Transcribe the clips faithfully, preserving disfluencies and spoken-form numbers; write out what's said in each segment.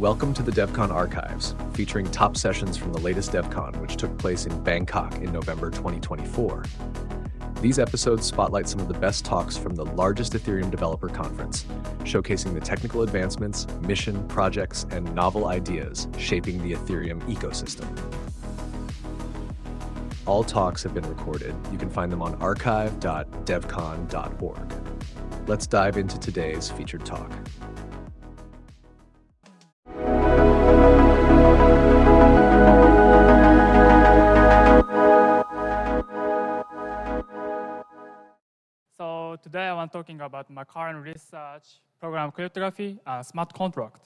Welcome to the DevCon Archives, featuring top sessions from the latest DevCon, which took place in Bangkok in November twenty twenty-four. These episodes spotlight some of the best talks from the largest Ethereum developer conference, showcasing the technical advancements, mission, projects, and novel ideas shaping the Ethereum ecosystem. All talks have been recorded. You can find them on archive dot devcon dot org. Let's dive into today's featured talk. So today I want talking about my current research, program cryptography and smart contract.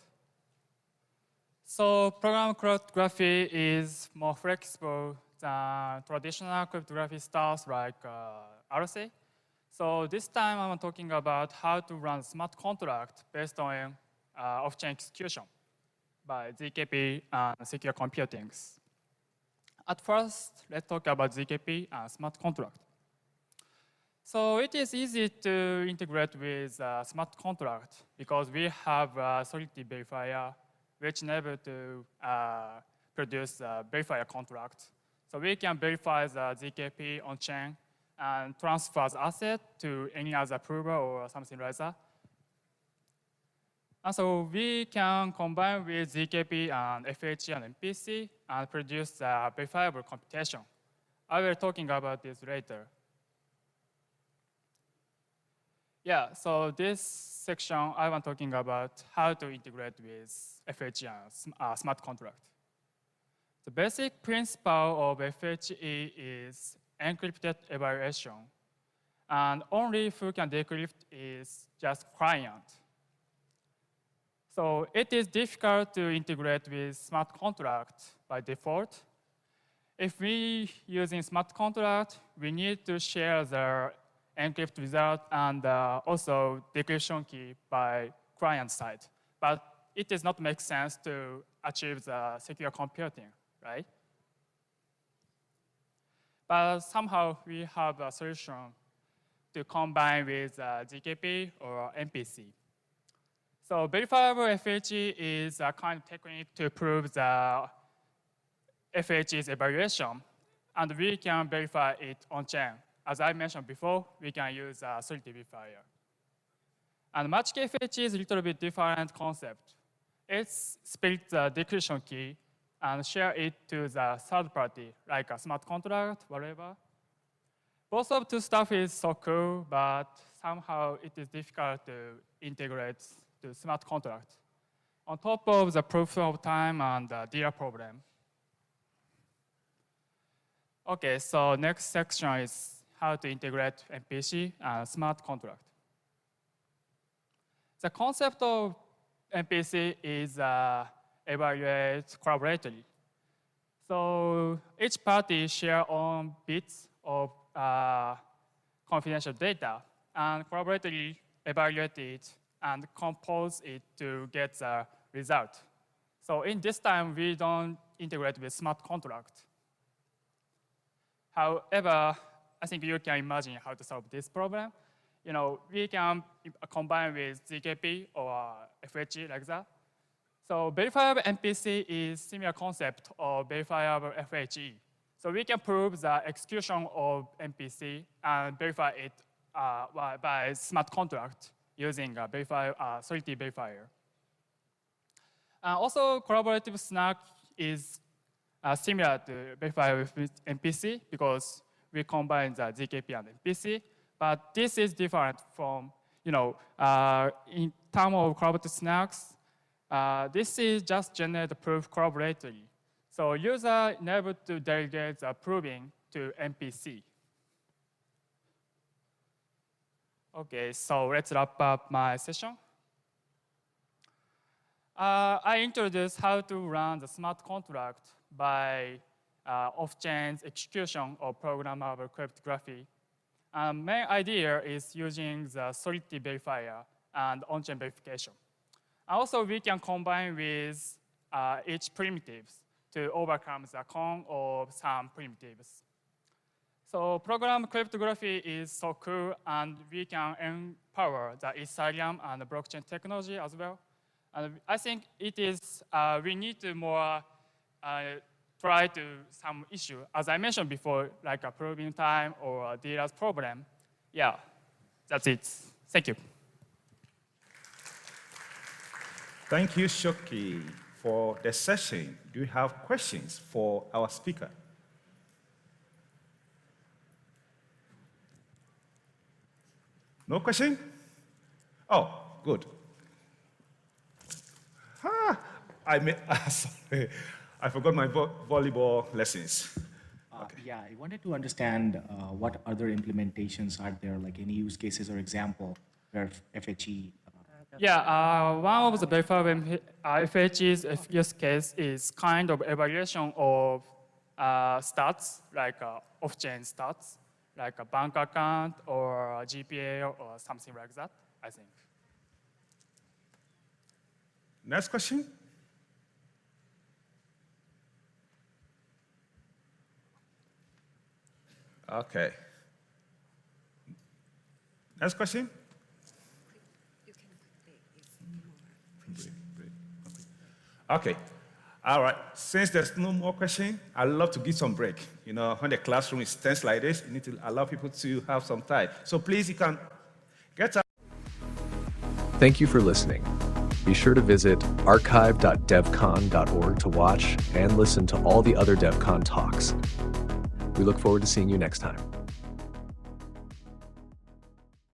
So program cryptography is more flexible than traditional cryptography styles like uh, R S A. So this time I'm talking about how to run smart contract based on uh, off-chain execution by Z K P and secure computing. At first, let's talk about Z K P and smart contract. So it is easy to integrate with a smart contract because we have a solidity verifier which enable to uh, produce a verifier contract. So we can verify the Z K P on chain and transfer the asset to any other prover or something like that. And so we can combine with Z K P and F H E and M P C and produce a verifiable computation. I will be talking about this later. Yeah, so this section I want talking about how to integrate with F H E and uh, smart contract. The basic principle of F H E is encrypted evaluation, and only who can decrypt is just client. So it is difficult to integrate with smart contract by default. If we using smart contract, we need to share the encrypt result and uh, also decryption key by client side. But it does not make sense to achieve the secure computing, right? But somehow we have a solution to combine with uh, Z K P or M P C. So verifiable F H E is a kind of technique to prove the F H E's evaluation, and we can verify it on chain. As I mentioned before, we can use a solidity verifier. And magic F H E is a little bit different concept. It's split the decryption key and share it to the third party, like a smart contract, whatever. Both of two stuff is so cool, but somehow it is difficult to integrate to smart contract on top of the proof of time and the D R problem. Okay, so next section is how to integrate M P C and smart contract. The concept of M P C is uh, evaluate collaboratively. So each party share own bits of uh, confidential data and collaboratively evaluate it and compose it to get the result. So in this time, we don't integrate with smart contract. However, I think you can imagine how to solve this problem. You know, we can combine with Z K P or F H E like that. So verifiable M P C is similar concept of verifiable F H E. So we can prove the execution of M P C and verify it uh, by smart contract using a verify, uh, solidity verifier. Uh, also, collaborative snark is uh, similar to verifiable with M P C because we combine the Z K P and M P C, but this is different from, you know, uh, in terms of collaborative snarks, uh, this is just generate the proof collaboratively. So user enabled to delegate the proving to M P C. Okay, so let's wrap up my session. Uh, I introduced how to run the smart contract by uh, off-chain execution of programmable cryptography. Um, main idea is using the solidity verifier and on-chain verification. Also, we can combine with uh, each primitives to overcome the con of some primitives. So program cryptography is so cool, and we can empower the Ethereum and the blockchain technology as well. And I think it is, uh, we need to more uh, try to some issue, as I mentioned before, like a proving time or a dealer's problem. Yeah, that's it. Thank you. Thank you, Shoki, for the session. Do you have questions for our speaker? No question? Oh, good. Ah, I may, sorry, I forgot my vo volleyball lessons. Uh, okay. Yeah, I wanted to understand uh, what other implementations are there, like any use cases or example where F H E. Uh, yeah, uh, one of the verifiable uh, F H E's use case is kind of evaluation of uh, stats, like uh, off-chain stats, like a bank account or a G P A or something like that, I think. Next question. Okay. Next question. Okay. All right. Since there's no more question, I'd love to give some break. You know, when the classroom is tense like this, you need to allow people to have some time. So please, you can get up. Thank you for listening. Be sure to visit archive dot devcon dot org to watch and listen to all the other DevCon talks. We look forward to seeing you next time.